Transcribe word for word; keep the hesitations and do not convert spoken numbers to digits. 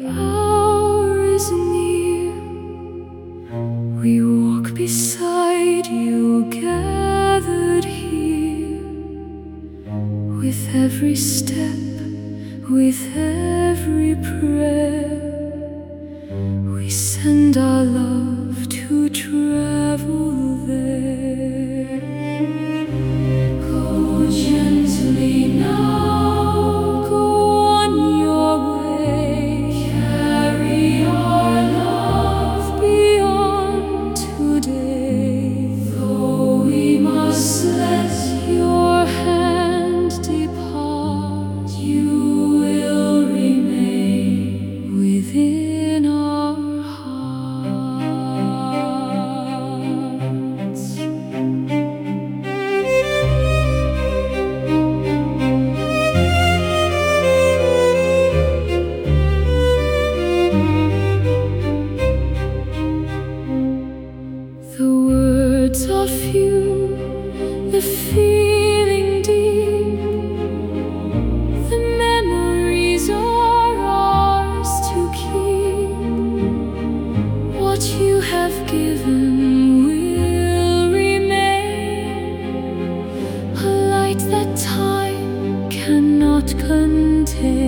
hour is near. We walk beside you, gathered here. With every step, with every prayer, we send our love to travel there. Go gently now, go on your way. Carry our love beyond today. Though we must let your hand depart, you will remain within our hearts. The words are few, the feeling deep, the memories are ours to keep. What you have given will remain, a light that time cannot contain.